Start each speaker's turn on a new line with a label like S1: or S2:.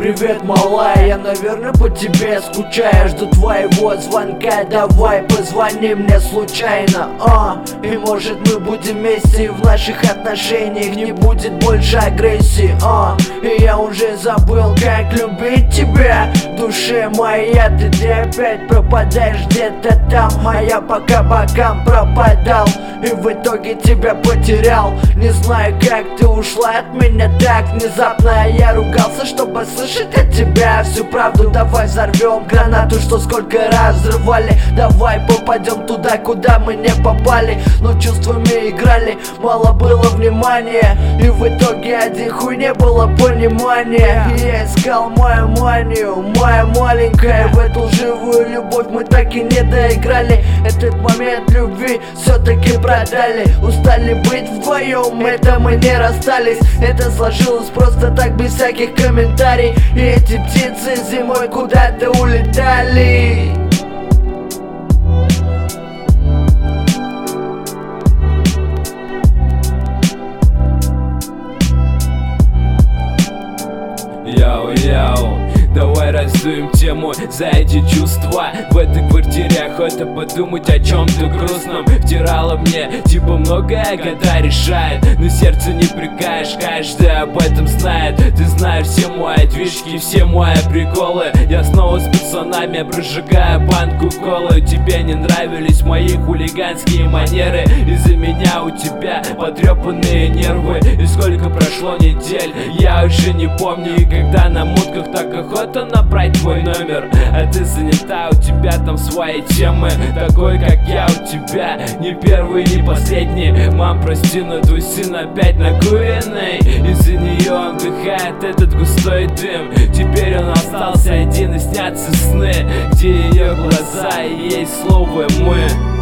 S1: Привет, малая, я, наверное, по тебе скучаю. Жду твоего звонка, давай позвони мне случайно. И может мы будем вместе, и в наших отношениях не будет больше агрессии. И я уже забыл, как любить тебя. Душе моя, ты где опять пропадаешь? Где-то там, а я пока бокам пропадал, и в итоге тебя потерял. Не знаю, как ты ушла от меня так внезапно. Я ругался, чтобы слышать от тебя всю правду. Давай взорвем гранату, что сколько раз взрывали. Давай попадем туда, куда мы не попали. Но чувствами играли, мало было внимания, и в итоге один хуй не было понимания. И я искал мою манию, моя маленькая. В эту лживую любовь мы так и не доиграли. Этот момент любви все-таки продали. Устали быть вдвоем, это мы не расстались. Это сложилось просто так, без всяких комментариев. И эти птицы зимой куда-то улетали.
S2: Йоу-йоу, давай раздуем тему за эти чувства. В этой квартире охота подумать о чем-то грустном. Втирала мне, типа многое года решает, но сердце не прикаешь, каждый об этом знает. Ты знаешь все мои движки, все мои приколы. Я снова с пацанами прожигаю банку колы. Тебе не нравились мои хулиганские манеры. Из-за меня у тебя потрепанные нервы. И сколько прошло недель, я уже не помню. И когда на мутках так охота набрать твой номер, а ты занята, у тебя там свои темы. Такой как я у тебя не первый, не последний. Мам, прости, но твой сын опять накуренный. Из-за нее он вдыхает этот густой дым. Теперь он остался один, и снятся сны, где ее глаза и есть слово «мы».